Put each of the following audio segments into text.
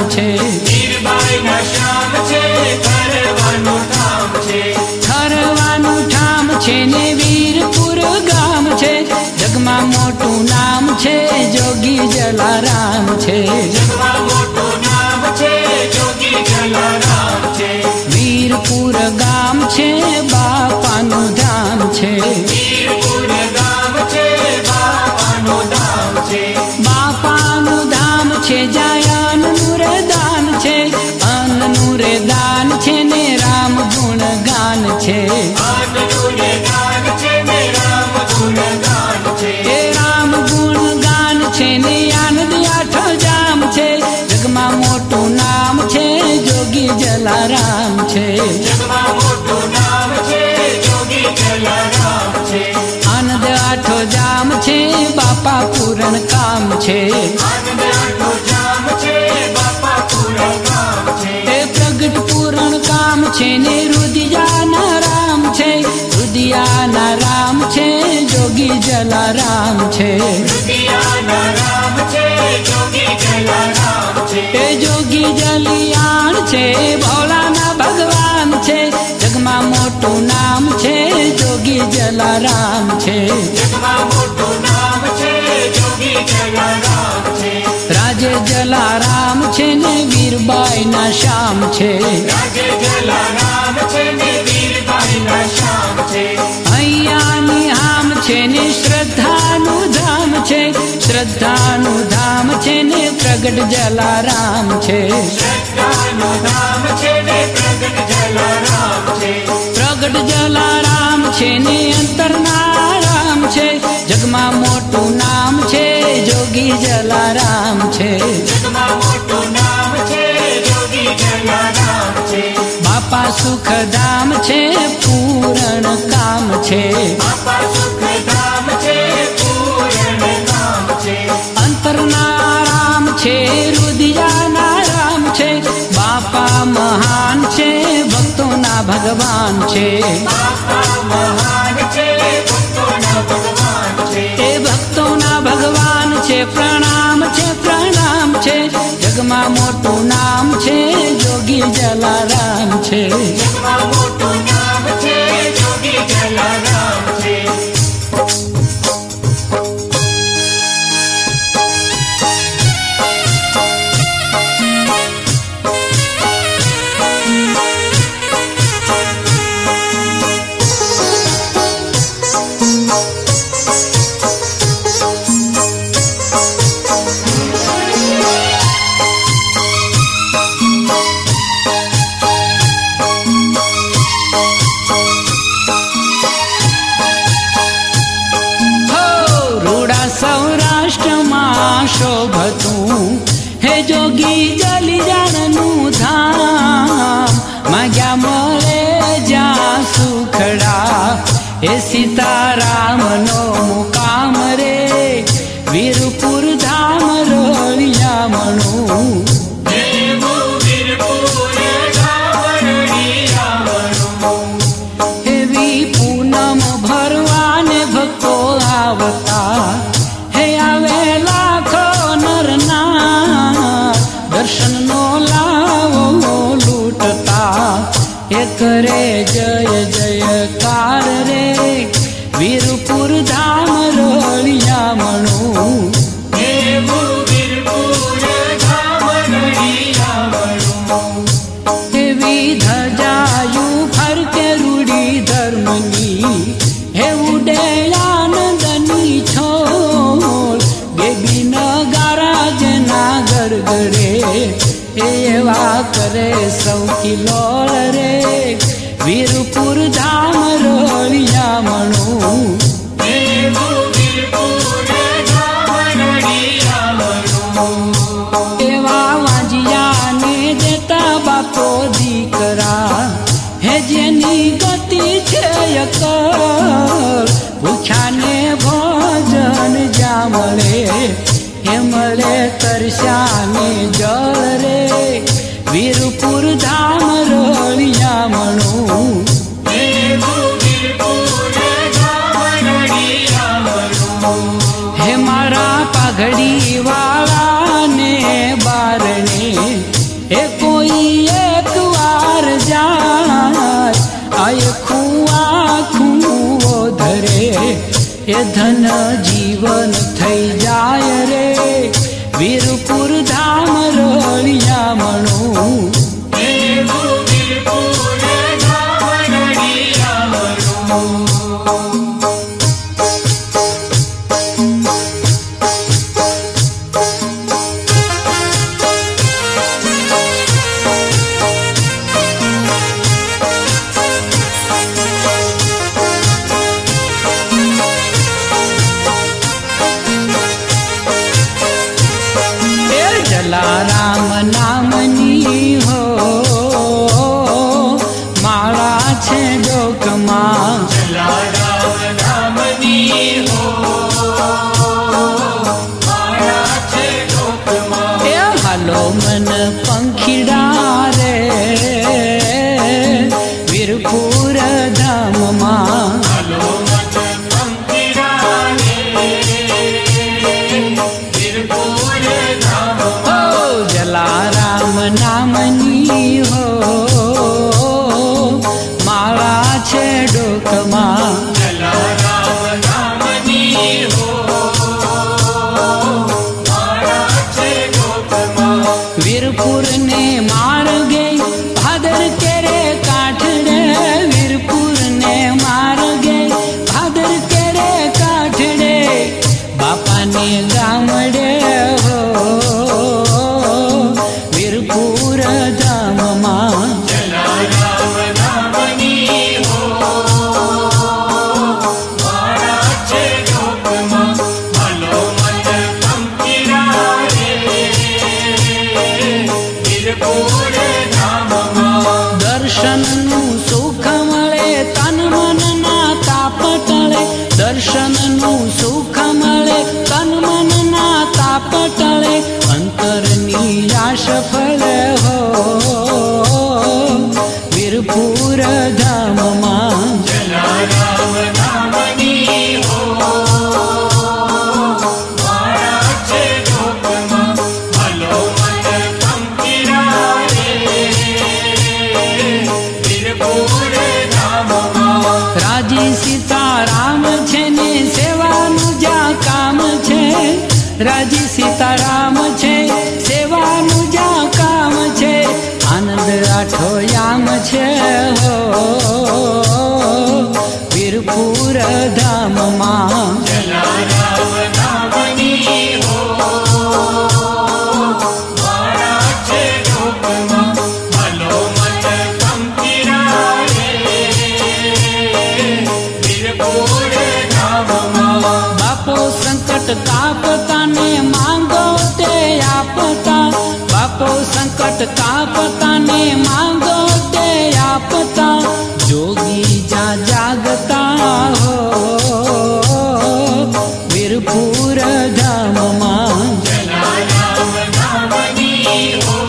છે, વીરબાઈના શ્યામ છે, ઠરવાનું ઠામ છે, ઠરવાનું ઠામ છે ને વીરપુર ગામ છે, જગમાં મોટું નામ છે, જોગી જલારામ છે, જગમાં મોટું નામ છે, જોગી જલારામ છે, વીરપુર ગામ છે, બાપાનું ધામ છે, વીરપુર ગામ છે, બાપાનું ધામ છે, બાપાનું ધામ છે, જ્યાં અન્નનું રે દાન છે, અન્નનું રે દાન છે ને રામ ગુણ ગાન છે, અન્નનું રે ગાન છે ને રામ ગુણ ગાન છે, એ રામ ગુણ ગાન છે ને આનંદ આઠો જામ છે, જગમાં મોટું નામ છે, જોગી જલારામ છે, જગમાં મોટું નામ છે, જોગી જલારામ છે, આનંદ આઠો જામ છે, બાપા પૂરણ કામ છે, આનંદ આઠો જામ છે, બાપા પૂરણ કામ છે, એ પ્રગટ પૂરણ કામ છે ને રુદિયાના રામ છે, રુદિયાના રામ છે, જોગી જલારામ છે, રુદિયાના રામ છે, જોગી જલારામ છે, એ જોગી જલિયાણ છે, ભોળાના ભગવાન છે, જગમાં મોટું નામ છે, જોગી જલારામ છે, જગમાં મોટું નામ છે, જોગી જલારામ છે, રાજે જલારામ છે ને વીરબાઈના શ્યામ છે, રાજે જલારામ છે ને વીરબાઈના શ્યામ છે, અહીંયાની હામ છે ને શ્રદ્ધાનું ધામ છે, શ્રદ્ધાનું ધામ છે ને પ્રગટ જલારામ છે, શ્રદ્ધાનું ધામ છે ને પ્રગટ જલારામ છે, પ્રગટ જલારામ છે ને અંતરના રામ છે, જગમાં મોટું નામ છે, જોગી જલારામ છે, જગમાં મોટું નામ છે, જોગી જલારામ છે, બાપા સુખધામ છે, પૂરણ કામ છે, બાપા સુખધામ છે, પૂરણ કામ છે, અંતરના રામ છે, રુદિયાના રામ છે, બાપા મહાન છે, ભક્તોના ભગવાન છે, બાપા મહાન છે, ભક્તોના ભગવાન છે, એ ભક્તોના ભગવાન છે, પ્રણામ છે, પ્રણામ છે, જગમાં મોટું નામ છે, જોગી જલારામ છે, જગમાં મોટું નામ છે, જોગી જલારામ છે, સૌરાષ્ટ્રમાં શોભતું હે જોગી જલિયાણનું ધામ, માગ્યા મળે જ્યાં સુખડા, એ સીતારામનો મુકામ રે, વીરપુર ધામ રળિયામણું, દેવું વીરપુર ધામ રળિયામણું, એવી પૂનમ ભરવાને ભક્તો આવતા, હે આવે લાખો નરના, દર્શનનો લાવો લૂટતા, એ કરે જય જયકાર રે, વીરપુર ધામ રળિયામણું, દેવું વીરપુર ધામ રળિયામણું, એવી ધજાયું ફરકે રૂડી ધર્મની, હે ઉડે આનંદની છોડ, બેબી નગારા જેના ગરગડે, એવા કરે સૌ કિલોળ રે, વીરપુર ધામ રળિયામણું, દેવું વીરપુર ધામ રળિયામણું, એવા વાંજિયાને દેતા બાપો દીકરા, હે જેની ગતિ છે અકલ, ભૂખ્યાને ભોજન જ્યાં મળે, હે મળે તરસ્યાને જળ રે, વીરપુર ધામ રળિયામણું, દેવું વીરપુર ધામ રળિયામણું, હે મારા પાઘડી વાળાને બારણે, એ કોઈ એક વાર જાય આખું આખું ધરે એ ધન જીવન થઈ જાય રે વીરપુર ધામ રળિયામણું જલારામ નામની હો માળા છે ડોકમાં જલારામ નામની હો માળા છે ડોકમાં એ હાલો મન પંખીડા રે વીરપુર ધામમાં હાલો મન પંખીડા રે વીરપુર ધામમાં જલારામ નામની હો માળા છે ડોકમાં જલારામ નામની હો માળા છે ડોકમાં વીરપુર ને માર્ગે ભાદર કેરે કાઠડે વીરપુર ને માર્ગે ભાદર કેરે કાઠડે બાપાને ગામડે હો વીરપુર ધામમાં જલારામ નામની હો માળા છે ડોકમાં હાલો મન પંખીડા રે વીરપુર ધામમાં દર્શનનું સુખ મળે તન મનના તાપ ટળે દર્શનનું સુખ મળે તન મનના તાપ ટળે અંતરની આશ ફળે હો વીરપુર ધામમાં જલારામ નામની હો માળા છે ડોકમાં હાલો મન પંખીડા રે વીરપુર ધામમાં રાજી સીતારામ છે ને સેવાનું જ્યાં કામ છે રાજી સીતારામ છે સેવાનું જ્યાં કામ છે આનંદ આઠો યામ છે હો વીરપુર ધામમાં જલારામ નામની હો માળા છે ડોકમાં હાલો મન પંખીડા રે વીરપુર ધામમાં બાપો સંકટ તાપતાને માંગો તે આપતા બાપો સંકટ તાપતાને માંગો તે આપતા જોગી જા જાગતા હો વીરપુર ધામમાં જલારામ નામની હો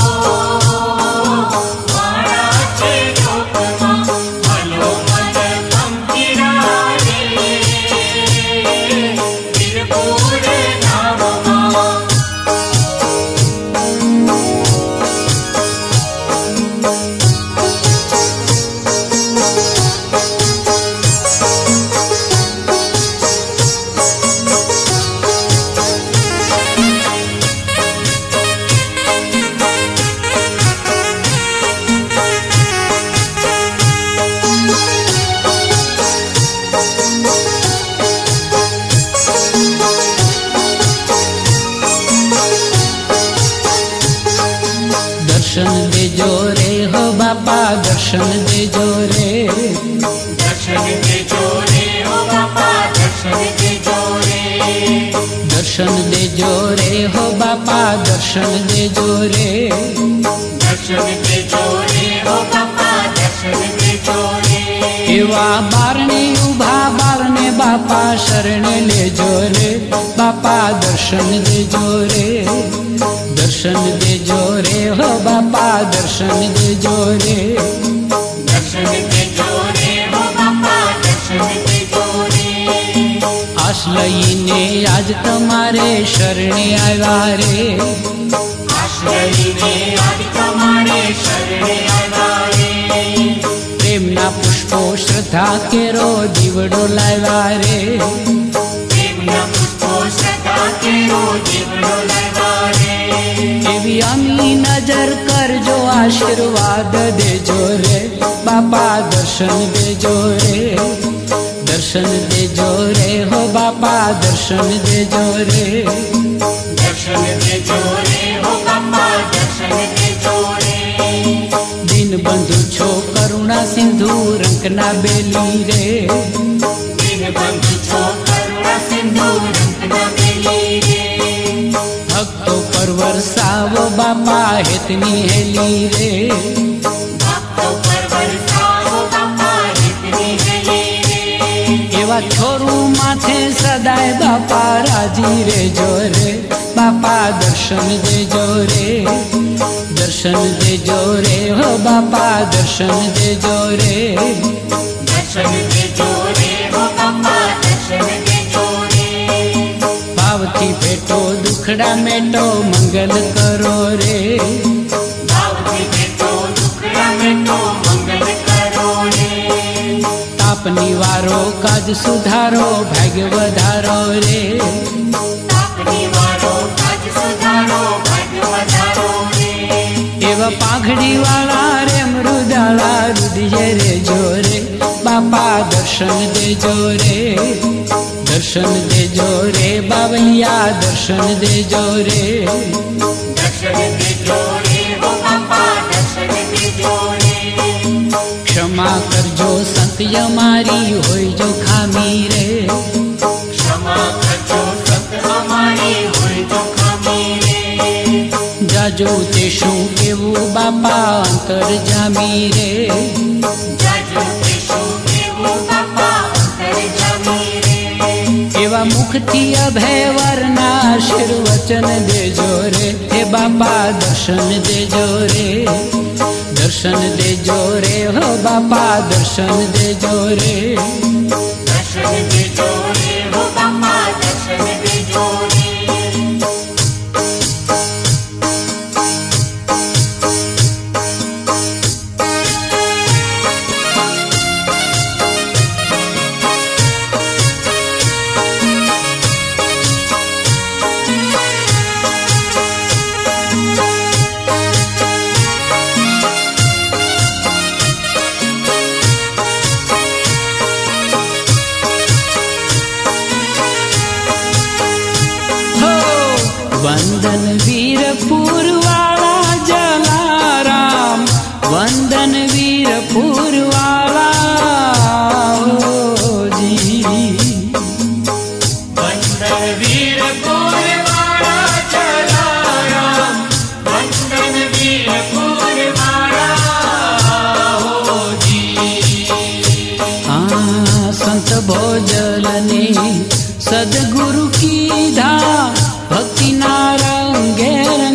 માળા છે ડોકમાં હાલો મન પંખીડા રે વીરપુર ધામમાં દર્શન દેજો રે હો બાપા દર્શન દેજો રે દર્શન દેજો રે ઓ બાપા દર્શન દેજો રે દર્શન દેજો રે હો બાપા દર્શન દેજો રે દર્શન દેજો રે ઓ બાપા દર્શન દેજો રે એવા બારણે ઉભા બારણે બાપા શરણે લેજો રે બાપા દર્શન દેજો રે દર્શન દેજો રે હો બાપા દર્શન દેજો રે દર્શન દેજો રે ઓ બાપા દર્શન દેજો રે આશ લઈને આજ તમારે શરણે આવ્યા રે આશ કરીને આજ તમારે શરણે આવ્યા રે. પ્રેમના પુષ્પો શ્રદ્ધા કેરો દીવડો લાવ્યા રે. પ્રેમના પુષ્પો શ્રદ્ધા કેરો દીવડો લાવ્યા રે. એવી અમી નજર કરજો આશીર્વાદ દેજો રે. બાપા દર્શન દેજો રે. દર્શન દેજો રે હો બાપા દર્શન દેજો રે. દર્શન દેજો રે હો બાપા દર્શન દેજો રે. દીનબંધુ છો કરુણા સિંધુ રંકના બેલી રે. દીનબંધુ છો કરુણા સિંધુ રંકના બેલી રે. ભક્તો પર વરસાવો બાપા હેતની હેલી રે. ભક્તો પર વરસાવો બાપા હેતની હેલી રે. એવા છોરું માથે સદાય બાપા રાજી રેજો રે. બાપા દર્શન દેજો રે. દર્શન દેજો રે હો બાપા દર્શન દેજો રે. દર્શન દેજો રે હો બાપા દર્શન દેજો રે. ભાવથી પેટો દુખડા મેટો મંગલ કરો રે. ભાવથી બેટો દુખડા મેટો મંગલ કરો રે. તાપ નિવારો કાજ સુધારો ભાગ્ય વધારો રે. તાપની વાળો કાજ સુધારો ભાગ્ય વધારો રે. એવા પાઘડી વાળા રે મૃદાળા રુધિયે રેજો રે. બાપા દર્શન દેજો રે. દર્શન દેજો રે બાવલિયા દર્શન દેજો રે. દર્શન દેજો રે હો બાપા દર્શન દેજો રે. ક્ષમા કરજો સંત અમારી હોય જો ખામી રે. ક્ષમા કરજો સંત અમારી હોય જો ખામી રે. જાજો તે શું કેવું બાપા અંતર જામી રે. જાજો તે શું કેવું બાપા અંતર જામી રે. એવા મુખથી અભય વરના આશીર્વચન દેજો રે. હે બાપા દર્શન દેજો રે. દર્શન દેજો રે હો બાપા દર્શન દેજો રે. દર્શન દેજો રે હો બાપા દર્શન દેજો રે. વંદન વીરપુર વાળા જલારામ. વંદન વીરપુર વાળા જી. વંદન વીરપુર વાળા જલારામ. વંદન વીરપુર વાળા હોજી. આ સંત ભોજલની સદગુરુ કીધા ભક્તિના રંગે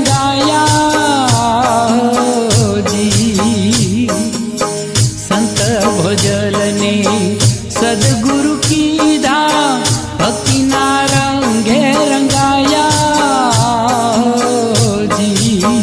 રંગાયા જી. સંત ભોજલને સદગુરુ કીધા ભક્તિના રંગે રંગાયા જી.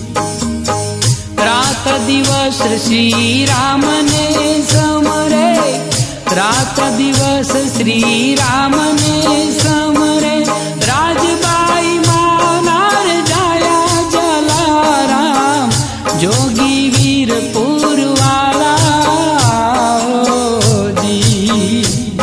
રાત દિવસ શ્રી રામને સમરે. રાત દિવસ શ્રી રામને સમરે. રાજબાઈ માનાર જાયા જલારામ. જોગી વીરપુર વાળા જી.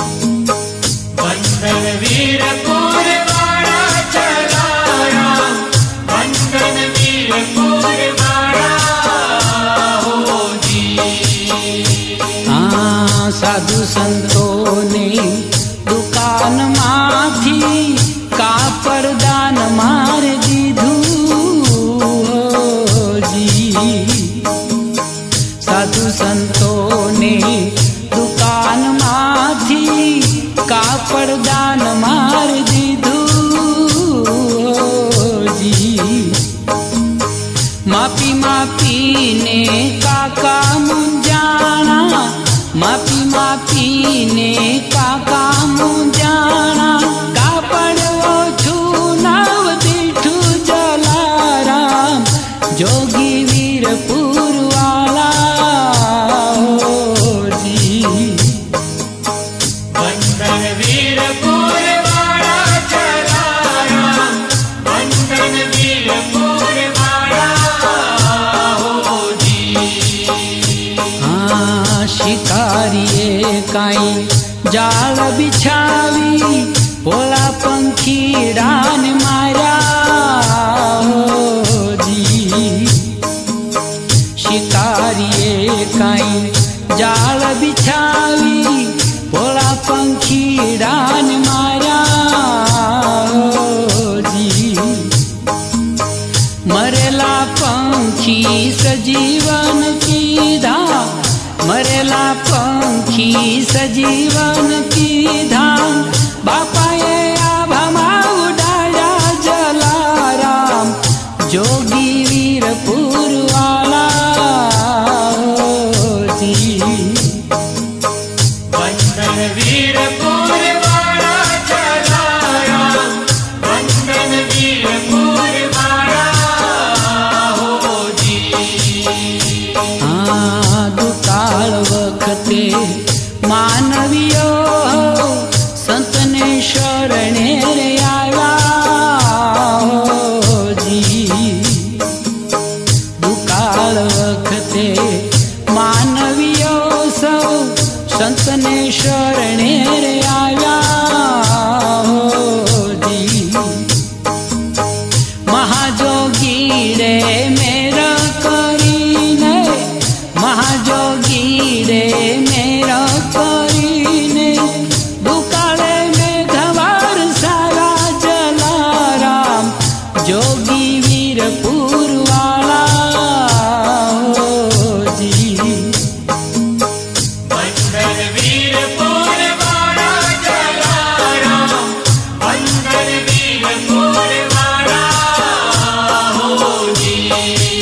વંદન વીરપુર વાળા જલારામ. વંદન વીરપુર વાળા હોજી. આ સાધુ સંતોને દુકાનમાંથી કાપડ દાન માર દીધું જી. સાધુ સંતોને દુકાનમાંથી કાપડ દાન માર દીધું જી. માપી માપીને કાકા મુંજાણા. માપી માપીને કાકા મુંજાણા. કાપડ ઓછું નાવ દીઠું જલારામ. जोगी वीरपुर वाला जी। बंधन वीरपुर वाला चला राम, बंधन वीरपुर वाला हो जी। हाँ शिकारिये काई जाल बिछावी, भोला पंखीड़ान मार्या हो जी। शिकारिये काई जाल बिछावी, भोला पंखीड़ान मार्या हो जी। मरेला पंखी सजीवन कीधा, मरेला पंखी सजीवन कीधा, बापाए आभामा उडाया जलाराम, जोगी वीरपुर वाला हो जी। बंधन वीरपुर वाला चला राम, बंधन वीरपुर वाला हो जी। हाँ दुकाळ वखते मानवीयो संतने शरणे रे आया हो जी। दुकाळ वखते मानवीयो सौ संतने शरणे रे आया हो जी। महाजोगी रे मेरा करीने, महाजोगी रे मेरा करीने, दुकाळे में धवार सारा जलाराम, जोगी वीरपुर वाला हो जी। बंधन वीरपुर वाला चला राम, बंधन वीरपुर वाला हो जी।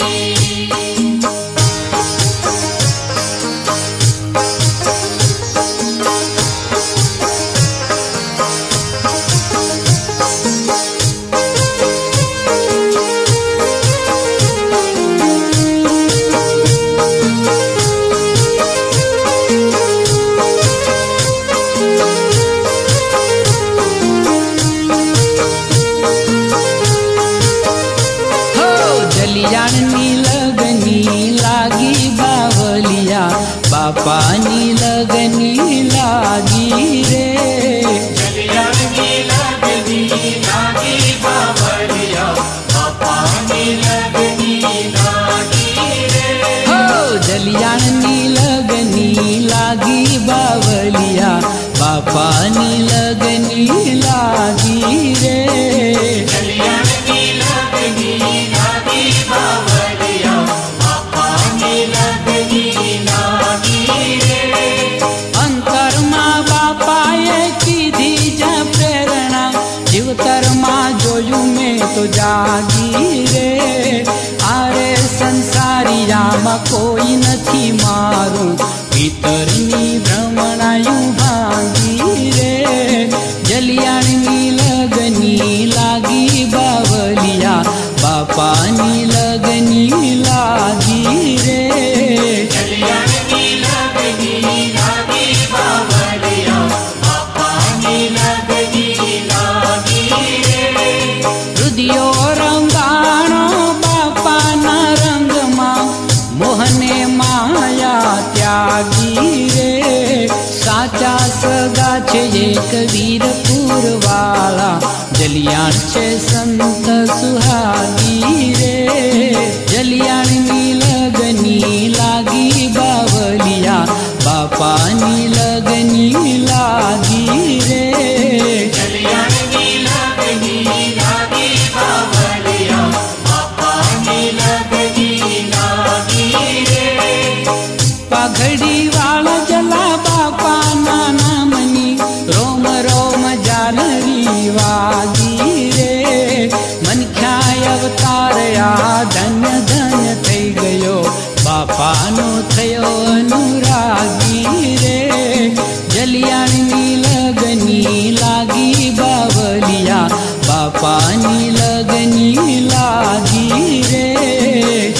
जलियाणनी लगनी लागी बावलिया, बापानी लगनी लागी रे। जलियाणनी लगनी लागी बावलिया, बापानी लगनी लागी रे। हो जलियाणनी लगनी लागी बावलिया, बापानी लगनी लागी रे। जलियाणनी लगनी लागी बावलिया, बापानी लगनी लागी रे। अंतरमा बापाए कीधी जा प्रेरणा, जीवतरमा जोयू में तो जागी रे। आरे संसारियामा कोई नथी मारू, भीतरनी भ्रमणायु भांगी रे। जलियाणनी लगनी लागी बावलिया, बापानी लगनी लागी रे। जलियाणनी लगनी लागी बावलिया, बापानी लगनी लागी रे। हृदयो रंगाणो बापाना रंगमा, मोहने माया त्यागी रे। साचा सगा छे एक वीरपुर वाला, जलियाण छे संत सुहागी रे। जलियाणनी लगनी लागी बावलिया, बापानी लगनी लागी रे। जलियाणनी लगनी लागी बावलिया, बापानी लगनी लागी रे। पाघड़ी वाला जला बापाना नामनी, रोम रोम जानरी वागी रे। मनख्याय अवतारया धन्य धन्य थई गयो, बापानो थयो अनुरागी रे। जलियाणनी लगनी लागी बावलिया, बापानी लगनी लागी रे।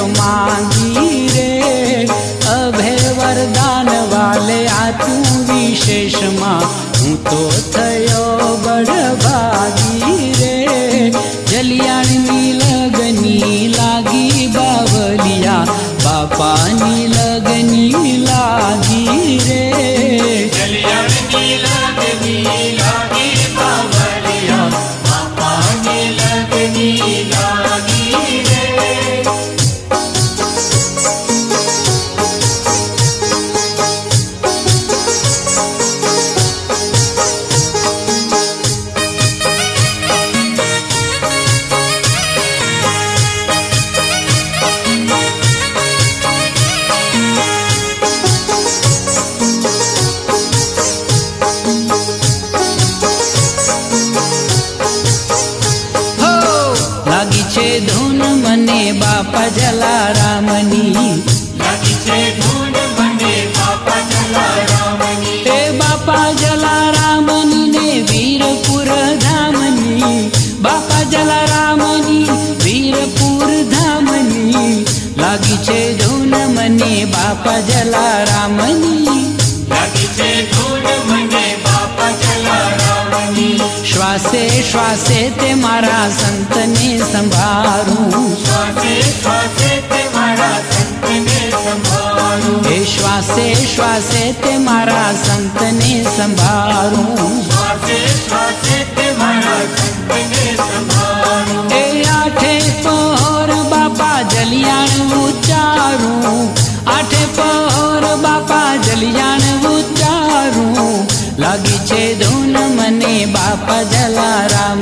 मांगी रे अभय वरदान वाले आ तू विशेष मां हूँ तो थयो बड़भागी रे जलियाणी लगनी लागी बावलिया बापानी लगनी लागी रे जलियाणी लगनी लागी बावलिया बापानी लगनी लागी रे धून मने बापा जलारामनी लागी छे धून मने बापा जलारामनी हे बापा जलारामनी ने वीरपुर धामनी बापा जलारामनी वीरपुर धामनी लागी छे धून मने बापा जलारामनी लागी छे धून मने बापा जलारामनी श्वासे श्वासे ते मारा संत ने संभारूं श्वासे श्वासे ते मारा संत ने संभारूं हे श्वासे श्वासे ते मारा संत ने संभारूं श्वासे श्वासे ते मारा संत ने संभारूं हे आठे पहर बापा जलियाण उच्चारूं आठे पहर बापा जलियाण उच्चारूं लागी छे धून मने बापा जलाराम